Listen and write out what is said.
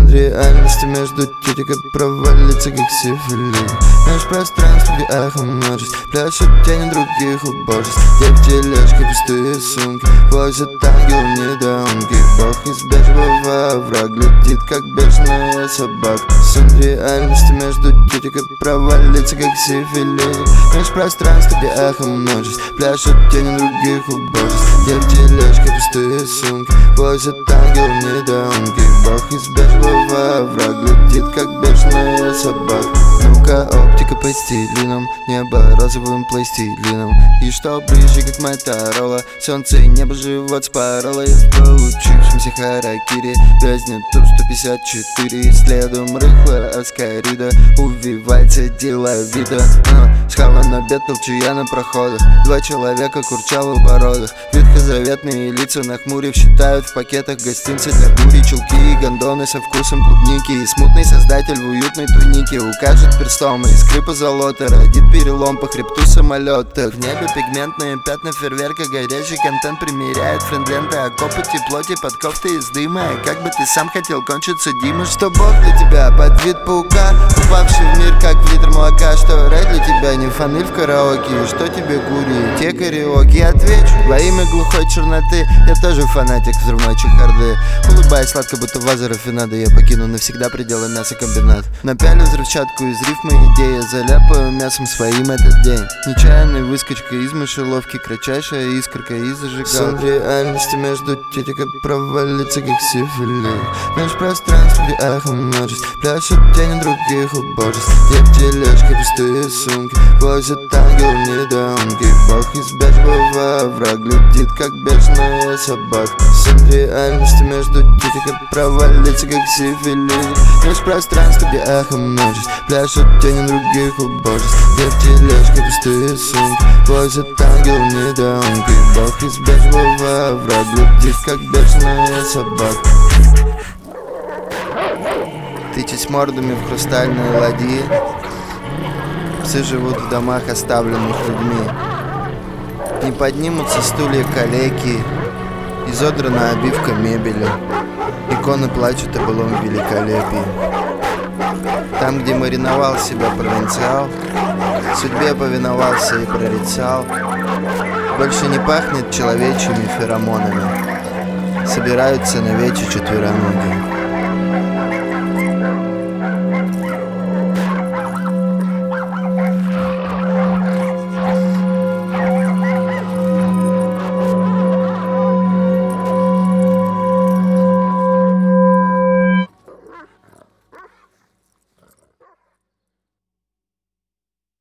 Сон реальности между тетикой провалится, как сифилис. Наш пространство, где эхо множество, пляшут тени других убожеств. Где в тележке пустые сумки, возят ангел недоумки. Бог из бежевого враг глядит, как бешеная собака. Сон реальности между тетикой провалится, как сифилис. Наш пространство, где эхо множество, пляшут тени других убожеств. Где в тележке пустые сумки, возят ангел недоумки. Бог из бежевого враг глядит, как бешеная собака. Ну-ка, оптика по стилинам, небо розовым пластилином. И что ближе, как Моторола, солнце и небо живот спорола. Я в получившемся харакири, вязнет туп 154. Следом рыхлая аскарида, увивается деловито. Схавана бед, толчу я на проходах. Два человека курчавы в бородах. Ветхозаветные лица нахмурив, считают в пакетах гостинцы для бури. Чулки и гондоны со вкусом клубники. И смутный создатель в уютной тунике укажет перстом, и скрипа золота родит перелом по хребту самолета. В небе пигментные пятна фейерверка, горячий контент примеряет френдленты. Окопы теплоте под кофтой из дыма. Как бы ты сам хотел кончиться, Дима? Что Бог для тебя под вид паука, упавший в мир как в литр молока? Что рай для тебя не фаныль в караоке? Что тебе гури, те караоке? Я отвечу: во имя глухой черноты я тоже фанатик взрывной чехарды. Улыбаясь сладко, будто ваза рафинада, я покину навсегда пределы мясокомбинат. Напялю взрывчатку из рифмы идея, заляпаю мясом своим этот день. Нечаянная выскочка из мышеловки, кратчайшая искорка из зажигалки. Сон реальности между тетикой провалится, как сифилис. Наш пространство, где эхо множество, пляшут тени других убожеств. Где в тележке пустые сумки, возят ангел недоумки. Бог из бежевого враг глядит, как бешеная собака. Сон реальности между тетикой провалится, как сифилис. Наш пространство, где эхо множество, пляшут тени других убожеств. Где в тележке пустые сумки, возят ангел недоумки. Бог из бежевого враг глядит, как бешеная собака. Тычась мордами в хрустальные ладьи, псы живут в домах, оставленных людьми. Не поднимутся стулья калеки, изодрана обивка мебели. Иконы плачут о былом великолепии. Там, где мариновал себя провинциал, судьбе повиновался и прорицал. Больше не пахнет человечьими феромонами, собираются навече четвероногие.